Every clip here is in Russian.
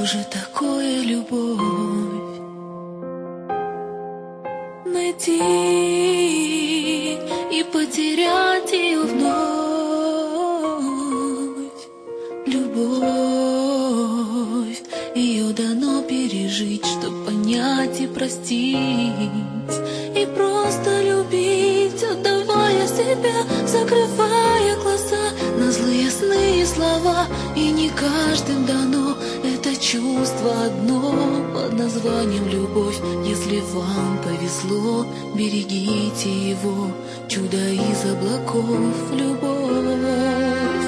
же такое любовь? Найти и потерять ее вновь. Любовь, ее дано пережить, чтоб понять и простить. И просто любить, отдавая себя, закрывая глаза на злые сны и слова. И не каждым дано это чувство одно под названием любовь. Если вам повезло, берегите его, чудо из облаков, любовь.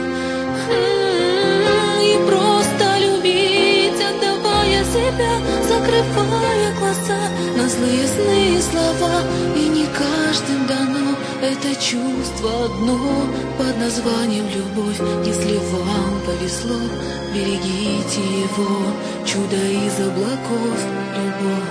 И просто любить, отдавая себя, закрывая глаза на злые сны и слова. И не каждым дано это чувство одно под названием любовь. Если вам повезло, берегите его, чудо из облаков, любовь.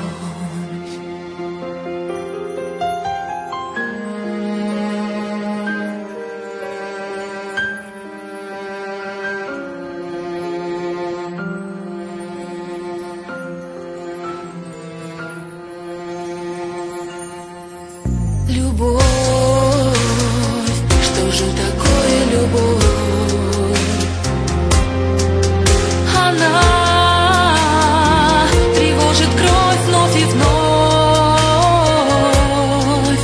Любовь, что же такое любовь? Она тревожит кровь вновь и вновь.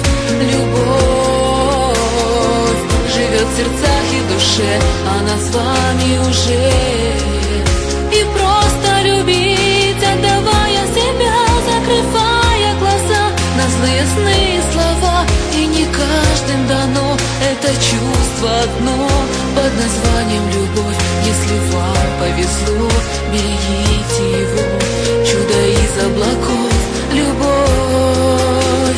Любовь живет в сердцах и душе, она с вами уже. И просто любить, отдавая себя, закрывая глаза на злые сны и слова. И не каждым дано это чувство одно под названием любовь. Если вам повезло, берегите его, чудо из облаков, любовь.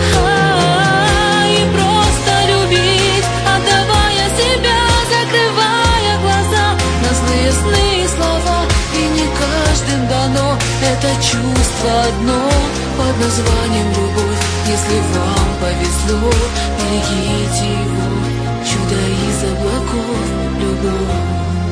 И просто любить, отдавая себя, закрывая глаза на злые сны и слова. И не каждым дано это чувство одно под названием любовь. Если вам повезло, берегите его, чудо из облаков, любовь.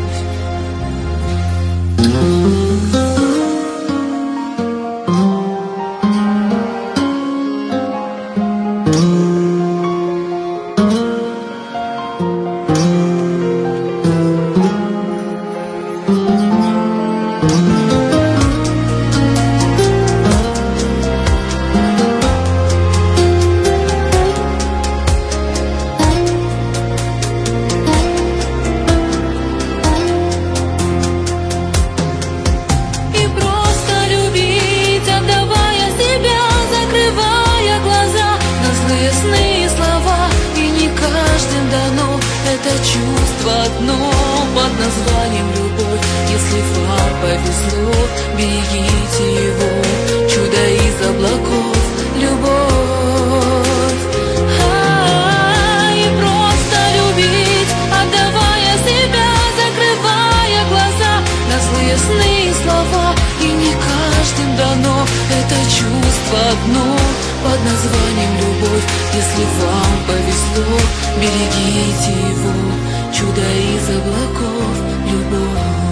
Чувство одно под названием любовь. Если вам повезло, берегите его, чудо из облаков, любовь. И просто любить, отдавая себя, закрывая глаза на злые сны и слова. И не каждым дано это чувство одно под названием любовь. Если вам повезло, берегите его, чудо из облаков, любовь.